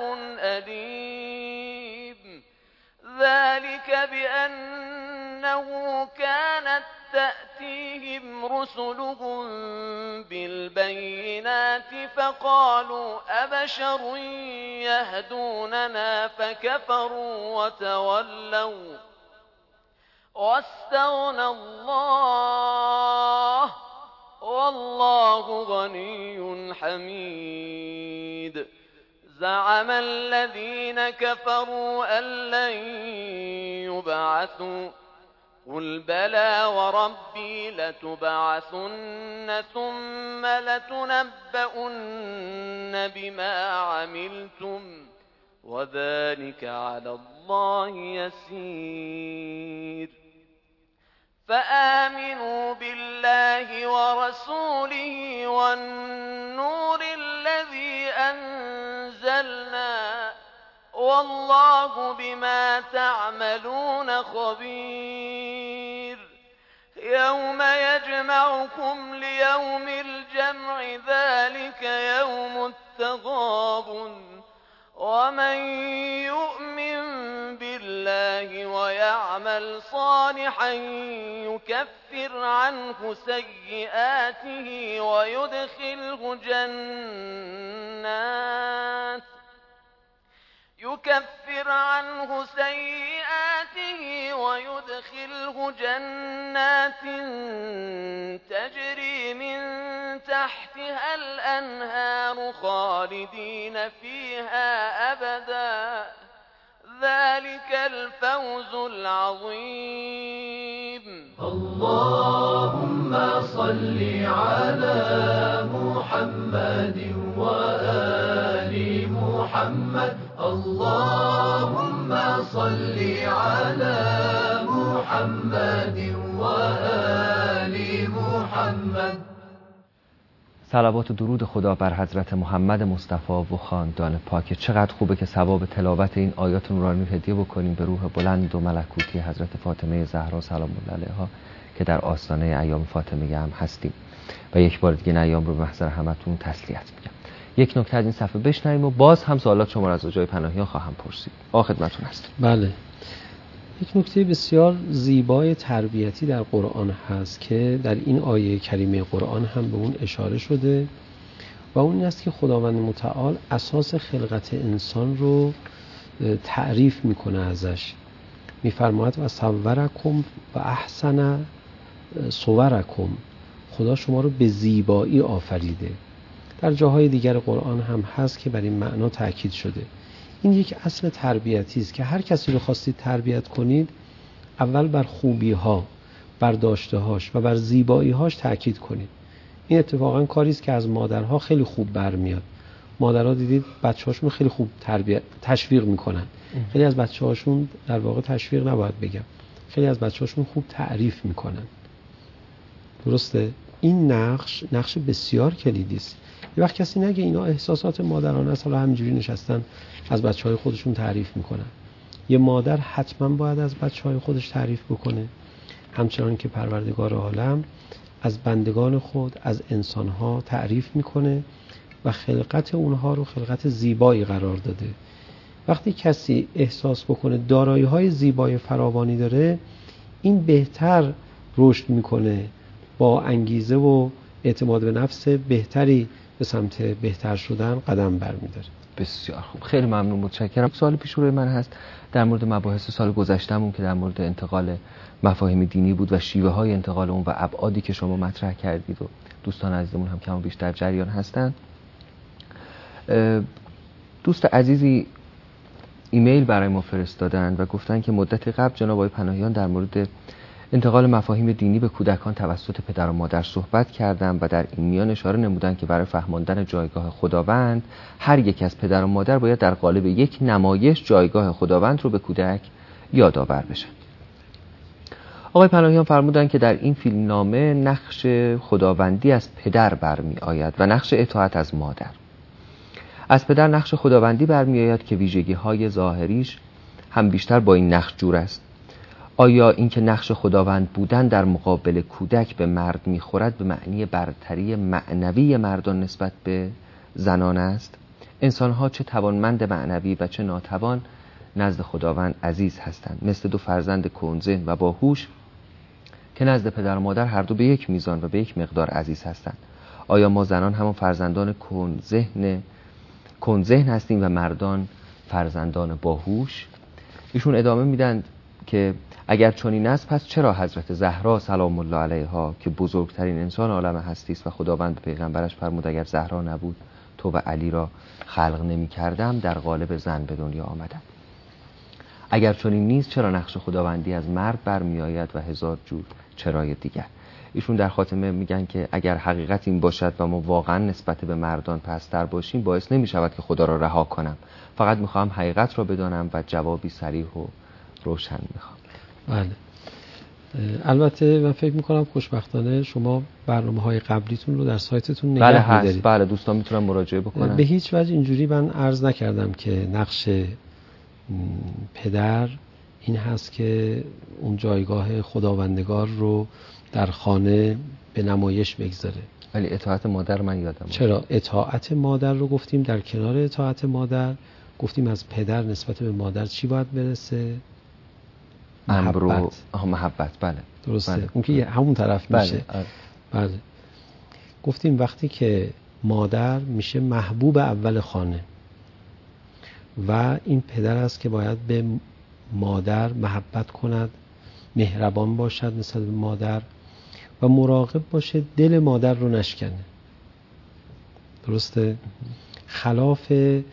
أليم. ذلك بأنه كانت تأتيهم رسلهم بالبينات فقالوا أبشر يهدوننا فكفروا وتولوا واستغنى الله والله غني حميد. زعم الذين كفروا أن لن يبعثوا قل بلى وربي لتبعثن ثم لتنبؤن بما عملتم وذلك على الله يسير فآمنوا بالله ورسوله والنور الذي أنزلنا والله بما تعملون خبير يوم يجمعكم ليوم الجمع ذلك يوم التغابن ومن يؤمن بالله ويعمل صالحا يكفر عنه سيئاته ويدخله جنات يكفر عنه سيئاته ويدخله جنات تجري من تحتها الأنهار خالدين فيها أبدا ذلك الفوز العظيم اللهم صل على محمد وآل محمد اللهم صل على محمد وآل محمد. صلوات و درود خدا بر حضرت محمد مصطفی و خاندان پاک. چقدر خوبه که ثواب تلاوت این آیات نورانی هدیه بکنیم به روح بلند و ملکوتی حضرت فاطمه زهرا سلام الله علیها که در آستانه ایام فاطمه هم هستیم و یک بار دیگه این ایام رو به محضر همتون تسلیت میگم. یک نکته از این صفحه بشنویم و باز هم سوالات شما را از جای پناهیان خواهم پرسید. آ خدمتتون هستم. بله. یک نکته بسیار زیبای تربیتی در قرآن هست که در این آیه کریمه قرآن هم به اون اشاره شده و اون این است که خداوند متعال اساس خلقت انسان رو تعریف میکنه ازش. میفرماید و صورکم و احسن صورکم، خدا شما رو به زیبایی آفریده. در جاهای دیگر قرآن هم هست که بر این معنا تأکید شده. این یک اصل تربیتی است که هر کسی رو خواستید تربیت کنید اول بر خوبی ها، بر داشته هاش و بر زیبایی هاش تأکید کنید. این اتفاقا کاری است که از مادرها خیلی خوب برمیاد. مادرها دیدید بچه‌هاشون خیلی خوب تربیت تشویق میکنن. خیلی از بچه‌هاشون در واقع تشویق نباید بگم، خیلی از بچه‌هاشون خوب تعریف میکنن. درسته؟ این نقش نقش بسیار کلیدی است. یه وقت کسی نگه اینا احساسات مادرانه است، حالا همینجوری نشستن از بچهای خودشون تعریف میکنن. یه مادر حتما باید از بچهای خودش تعریف بکنه، همچنان که پروردگار عالم از بندگان خود، از انسانها تعریف میکنه و خلقت اونها رو خلقت زیبایی قرار داده. وقتی کسی احساس بکنه دارایی‌های زیبای فراوانی داره، این بهتر رشد میکنه، با انگیزه و اعتماد به نفس بهتری به سمت بهتر شدن قدم برمی‌داره. بسیار خوب، خیلی ممنون، متشکرم. سوال پیش روی من هست در مورد مباحث سال گذشته‌مون که در مورد انتقال مفاهیم دینی بود و شیوه های انتقال اون و ابعادی که شما مطرح کردید و دوستان عزیزمون هم کم و بیش در جریان هستند. دوست عزیزی ایمیل برای ما فرستادن و گفتن که مدت قبل جناب آقای پناهیان در مورد انتقال مفاهیم دینی به کودکان توسط پدر و مادر صحبت کردند و در این میان اشاره نمودند که برای فهماندن جایگاه خداوند هر یک از پدر و مادر باید در قالب یک نمایش جایگاه خداوند رو به کودک یادآور بشن. آقای پناهیان فرمودند که در این فیلمنامه نقش خداوندی از پدر برمی آید و نقش اطاعت از مادر. از پدر نقش خداوندی برمی آید که ویژگی های ظاهریش هم بیشتر با این نقش جور است. آیا اینکه نقش خداوند بودن در مقابل کودک به مرد میخورد به معنی برتری معنوی مردان نسبت به زنان است؟ انسانها چه توانمند معنوی و چه ناتوان نزد خداوند عزیز هستند، مثل دو فرزند کندذهن و باهوش که نزد پدر و مادر هر دو به یک میزان و به یک مقدار عزیز هستند. آیا ما زنان همان فرزندان کندذهن کندذهن هستیم و مردان فرزندان باهوش؟ ایشون ادامه میدن که اگر چنین است پس چرا حضرت زهرا سلام الله علیها که بزرگترین انسان عالم هستی است و خداوند پیغمبرش فرمود اگر زهرا نبود تو و علی را خلق نمی کردم در قالب زن به دنیا آمدم؟ اگر چنین نیست چرا نقش خداوندی از مرد برمی آید و هزار جور چرای دیگر؟ ایشون در خاتمه میگن که اگر حقیقت این باشد و ما واقعا نسبت به مردان پستر باشیم، باعث نمی شود که خدا را رها کنم. فقط میخوام حقیقت را بدانم و جوابی صریح و روشن میخوام. بله. البته من فکر میکنم خوشبختانه شما برنامه های قبلیتون رو در سایتتون نگه بله هست. می‌دارید. بله دوستان میتونن مراجعه بکنن. به هیچ وجه اینجوری من عرض نکردم که نقش پدر این هست که اون جایگاه خداوندگار رو در خانه به نمایش بگذاره. ولی اطاعت مادر من یادم بود. چرا اطاعت مادر رو گفتیم؟ در کنار اطاعت مادر گفتیم از پدر نسبت به مادر چی باید برسه؟ محبت. آها محبت. بله درسته. بله. اون که همون طرف میشه. بله. بله. گفتیم وقتی که مادر میشه محبوب اول خانه و این پدر است که باید به مادر محبت کند، مهربان باشد نسبت به مادر و مراقب باشه دل مادر رو نشکنه. درسته؟ خلاف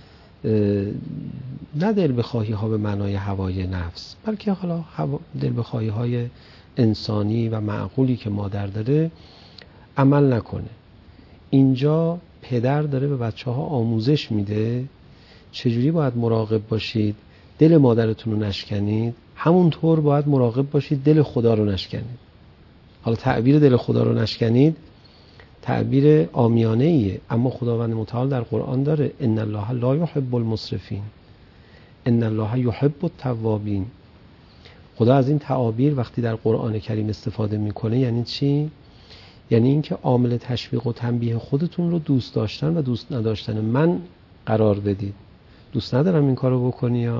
نه دل بخواهی ها به معنای هوای نفس، بلکه حالا دل بخواهی های انسانی و معقولی که مادر داره عمل نکنه. اینجا پدر داره به بچه ها آموزش میده چجوری باید مراقب باشید دل مادرتون رو نشکنید، همونطور باید مراقب باشید دل خدا رو نشکنید. حالا تعبیر دل خدا رو نشکنید تعبیر عامیانه ایه، اما خداوند متعال در قرآن داره ان الله لا یحب المسرفین ان الله یحب التوابین. خدا از این تعابیر وقتی در قرآن کریم استفاده میکنه یعنی چی؟ یعنی اینکه عامل تشویق و تنبیه خودتون رو دوست داشتن و دوست نداشتن من قرار بدید. دوست ندارم این کارو بکنی یا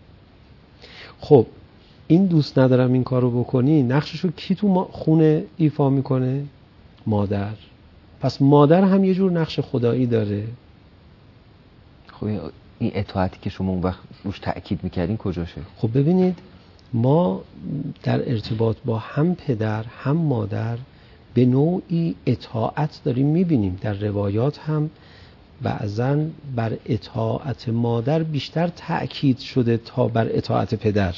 خب این دوست ندارم این کارو بکنی نقششو کی تو خونه ایفا میکنه؟ مادر. پس مادر هم یه جور نقش خدایی داره. خب این اطاعتی که شما اون وقت روش تأکید میکردین کجاشه؟ خب ببینید ما در ارتباط با هم پدر هم مادر به نوعی اطاعت داریم میبینیم. در روایات هم بعضاً بر اطاعت مادر بیشتر تأکید شده تا بر اطاعت پدر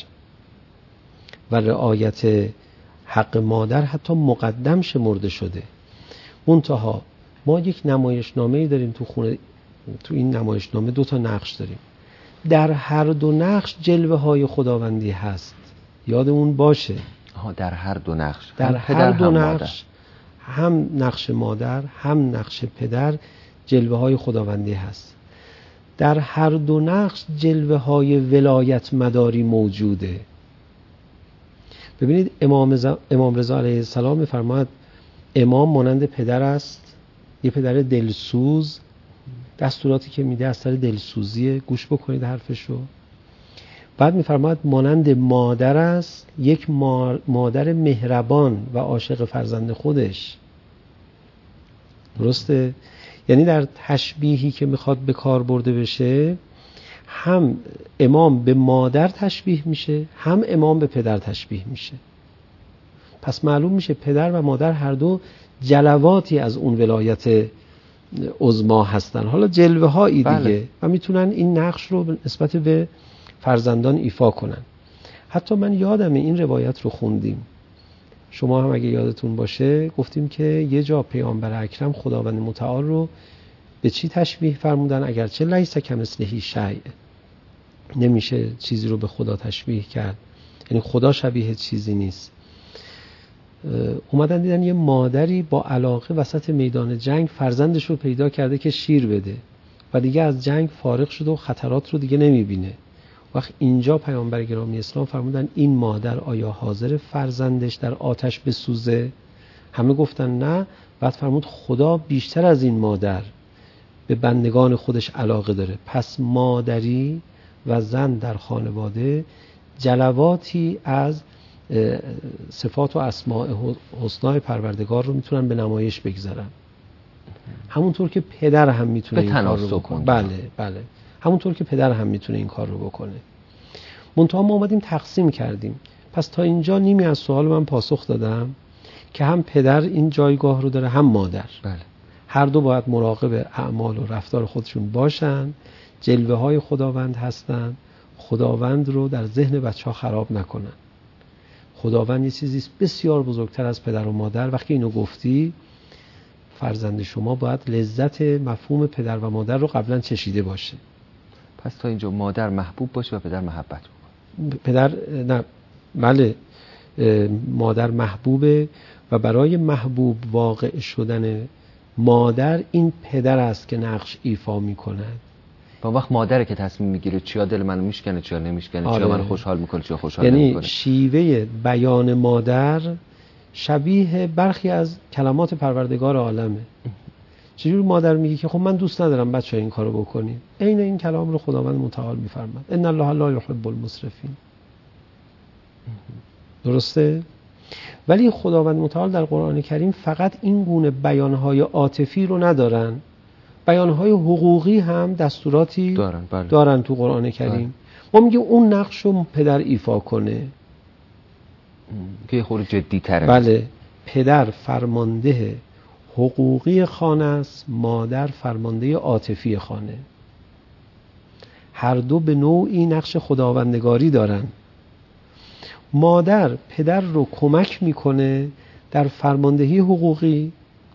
و رعایت حق مادر حتی مقدم شمرده شده. منتها ما یک نمایشنامه‌ای داریم تو خونه، تو این نمایشنامه دو تا نقش داریم. در هر دو نقش جلوه های خداوندی هست. یادمون باشه. آها در هر دو نقش. در هم هر دو هم نقش مادر. هم نقش مادر هم نقش پدر جلوه های خداوندی هست. در هر دو نقش جلوه های ولایت مداری موجوده. ببینید امام, ز... امام رضا علیه السلام میفرماید امام مانند پدر است، یه پدر دلسوز، دستوراتی که میده از سر دلسوزیه، گوش بکنید حرفشو. بعد میفرماید مانند مادر است، یک مادر مهربان و عاشق فرزند خودش. درسته؟ یعنی در تشبیهی که میخواد به کار برده بشه هم امام به مادر تشبیه میشه هم امام به پدر تشبیه میشه. پس معلوم میشه پدر و مادر هر دو جلواتی از اون ولایت عظما هستن، حالا جلوه هایی دیگه. بله. و میتونن این نقش رو نسبت به فرزندان ایفا کنن. حتی من یادمه این روایت رو خوندیم، شما هم اگه یادتون باشه گفتیم که یه جا پیامبر اکرم خداوند متعال رو به چی تشبیه فرمودن؟ اگرچه لیس کمثله شیء، نمیشه چیزی رو به خدا تشبیه کرد، یعنی خدا شبیه چیزی نیست. اومدن دیدن یه مادری با علاقه وسط میدان جنگ فرزندش رو پیدا کرده که شیر بده و دیگه از جنگ فارغ شده و خطرات رو دیگه نمیبینه. وقت اینجا پیامبر گرامی اسلام فرمودن این مادر آیا حاضر فرزندش در آتش بسوزه؟ همه گفتن نه. بعد فرمود خدا بیشتر از این مادر به بندگان خودش علاقه داره. پس مادری و زن در خانواده جلواتی از صفات و اسماء حسنای پروردگار رو میتونن به نمایش بگذارن. همونطور که پدر هم میتونه این کار رو بکنه. بله بله همونطور که پدر هم میتونه این کار رو بکنه. منتها ما اومدیم تقسیم کردیم. پس تا اینجا نیمی از سوال من پاسخ دادم که هم پدر این جایگاه رو داره هم مادر. بله. هر دو باید مراقب اعمال و رفتار خودشون باشن، جلوه های خداوند هستن. خداوند رو در ذهن بچه‌ها خراب نکنن. خداوند یه چیزی بسیار بزرگتر از پدر و مادر. وقتی اینو گفتی فرزند شما باید لذت مفهوم پدر و مادر رو قبلا چشیده باشه. پس تا اینجا مادر محبوب باشه و پدر محبت بکنه. پدر نه بله مادر محبوبه و برای محبوب واقع شدن مادر این پدر است که نقش ایفا میکنه. با وقت مادره که تصمیم میگیره چیا دل منو میشکنه چیا نمیشکنه، آره. چیا منو خوشحال میکنه چیا خوشحال یعنی نمیکنه. شیوه بیان مادر شبیه برخی از کلمات پروردگار عالمه. چجور مادر میگه که خب من دوست ندارم بچه این کارو بکنیم، عین این کلام رو خداوند متعال میفرماد ان الله لا یحب المسرفین. درسته؟ ولی خداوند متعال در قرآن کریم فقط این گونه بیانهای عاطفی رو ندارن، بیانهای حقوقی هم دستوراتی دارن, بله. دارن تو قرآن کریم. ما میگه اون نقش رو پدر ایفا کنه که یه خورده جدی تره. بله، پدر فرمانده حقوقی خانه است، مادر فرمانده عاطفی خانه. هر دو به نوعی نقش خداوندگاری دارن. مادر پدر رو کمک میکنه در فرماندهی حقوقی،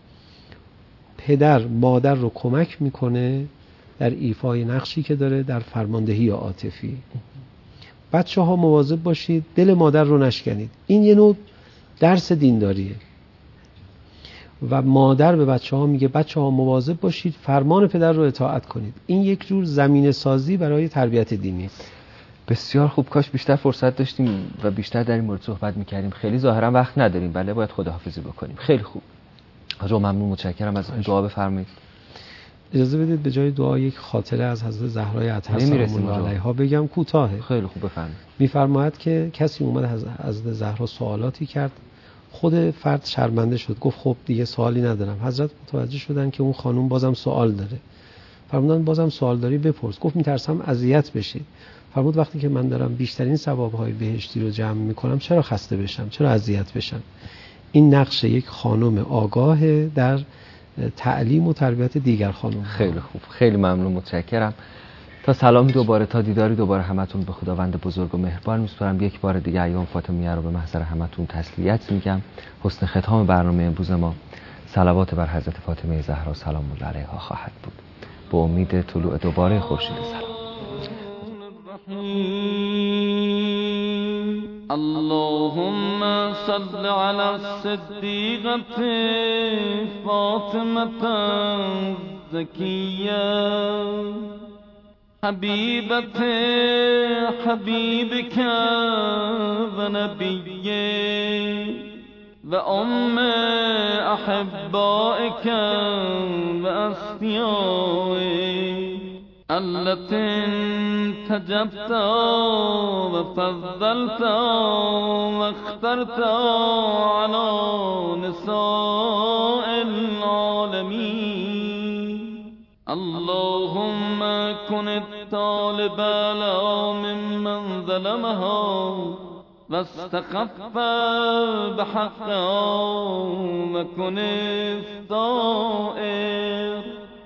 پدر مادر رو کمک میکنه در ایفای نقشی که داره در فرماندهی عاطفی. بچه ها مواظب باشید دل مادر رو نشکنید. این یه نوع درس دینداریه و مادر به بچه ها میگه بچه ها مواظب باشید فرمان پدر رو اطاعت کنید. این یک جور زمینه سازی برای تربیت دینی است. بسیار خوب، کاش بیشتر فرصت داشتیم و بیشتر در این مورد صحبت میکردیم. خیلی ظاهرا وقت نداریم، بله باید خداحافظی بکنیم. خیلی خوب حاجا، ممنون، متشکرم از دعا بفرمایید. اجازه بدید به جای دعا یک خاطره از حضرت زهرای اطهر سلام الله علیها بگم، کوتاهه. خیلی خوب بفرمایید. میفرماید که کسی اومد از حضرت زهرا سوالاتی کرد، خود فرد شرمنده شد، گفت خب دیگه سوالی ندارم. حضرت متوجه شدن که اون خانم بازم سوال داره، فرمودن بازم سوال داری بپرس. گفت میترسم اذیت بشی. فرمود وقتی که من دارم بیشترین ثواب‌های بهشتی رو جمع میکنم چرا خسته بشم، چرا اذیت بشم. این نقش یک خانم آگاه در تعلیم و تربیت دیگر خانم. خیلی خوب، خیلی ممنون، متشکرم. تا سلامی دوباره، تا دیداری دوباره همتون به خداوند بزرگ و مهربان میسپارم. یک بار دیگه ایام فاطمیه رو به محضر همتون تسلیت میگم. حسن ختام برنامه امروز ما صلوات بر حضرت فاطمه زهرا سلام الله علیها خواهد بود. با امید طلوع دوباره خورشید سلام. اللهم صل على الصديقة فاطمة الزكية حبيبة حبيبك ونبيك وأم أحبائك وأصفيائك التي انتجبت وفضلت واخترت على نساء العالمين. اللهم كن الطالب لا ممن ظلمها واستخف بحقها وكن الثائر.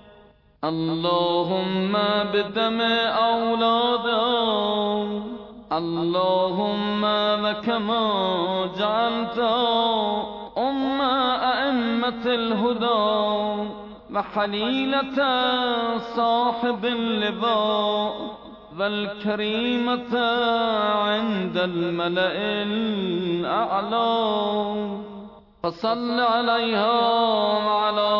اللهم بدم أولادهم اللهم وكما جعلت أم أئمة الهدى وحليلة صاحب اللواء والكريمة عند الملأ الأعلى فصل عليها وعلى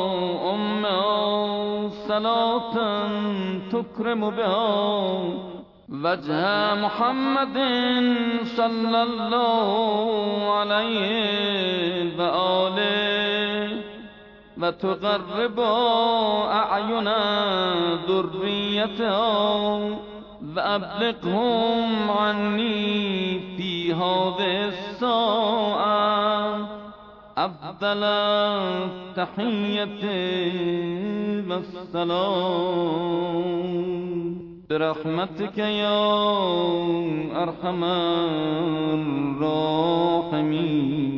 أمها صلاة تكرم بها وجه محمد صلى الله عليه وآله وتقرب أعين ذريتها وأبلغهم عني في هذه الساعة أفضل التحية والسلام برحمتك يا أرحم الراحمين.